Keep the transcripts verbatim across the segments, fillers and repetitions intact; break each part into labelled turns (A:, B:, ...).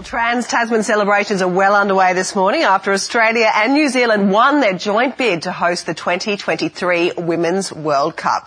A: Trans-Tasman celebrations are well underway this morning after Australia and New Zealand won their joint bid to host the twenty twenty-three Women's World Cup.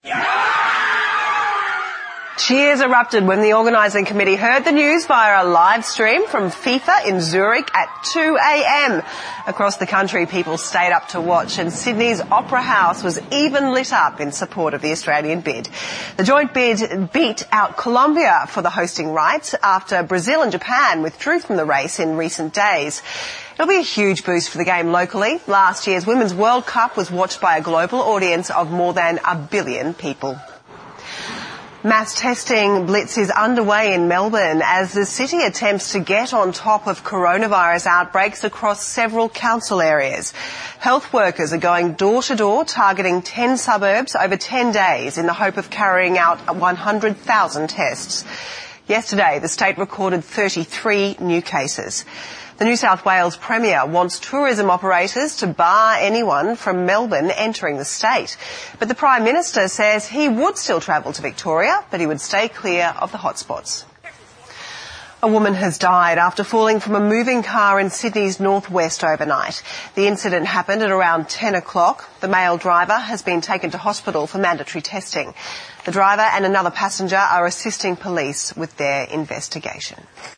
A: Cheers erupted when the organising committee heard the news via a live stream from FIFA in Zurich at two a.m. Across the country, people stayed up to watch, and Sydney's Opera House was even lit up in support of the Australian bid. The joint bid beat out Colombia for the hosting rights after Brazil and Japan withdrew from the race in recent days. It'll be a huge boost for the game locally. Last year's Women's World Cup was watched by a global audience of more than a billion people. Mass testing blitz is underway in Melbourne as the city attempts to get on top of coronavirus outbreaks across several council areas. Health workers are going door to door, targeting ten suburbs over ten days in the hope of carrying out one hundred thousand tests. Yesterday, the state recorded thirty-three new cases. The New South Wales Premier wants tourism operators to bar anyone from Melbourne entering the state. But the Prime Minister says he would still travel to Victoria, but he would stay clear of the hotspots. A woman has died after falling from a moving car in Sydney's northwest overnight. The incident happened at around ten o'clock. The male driver has been taken to hospital for mandatory testing. The driver and another passenger are assisting police with their investigation.